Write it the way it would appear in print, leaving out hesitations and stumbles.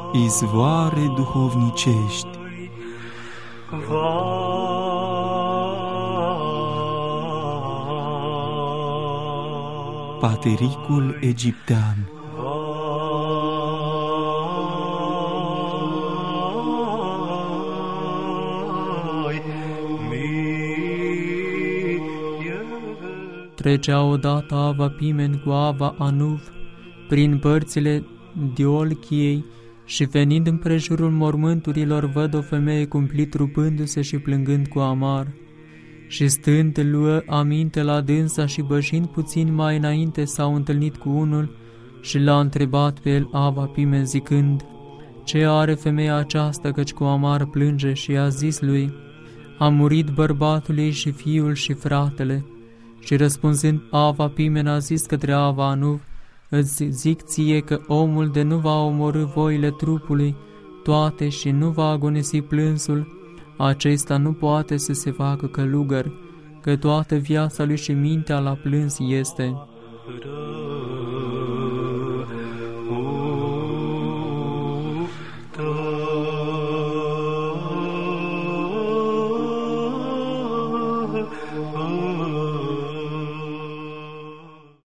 izvoare duhovnicești. Patericul egiptean. Trecea odată Ava Pimen cu Ava Anuv prin părțile Diolchiei și venind împrejurul mormânturilor văd o femeie cumplit rupându-se și plângând cu amar. Și stând luă aminte la dânsa și bășind puțin mai înainte s-au întâlnit cu unul și l-a întrebat pe el Ava Pimen zicând: ce are femeia aceasta, căci cu amar plânge? Și a zis lui: a murit bărbatul ei și fiul și fratele. Și răspunzând Ava Pimen a zis către Ava Anuv: îți zic ție că omul de nu va omorî voile trupului toate și nu va agonisi plânsul, acesta nu poate să se facă călugăr, că toată viața lui și mintea la plâns este.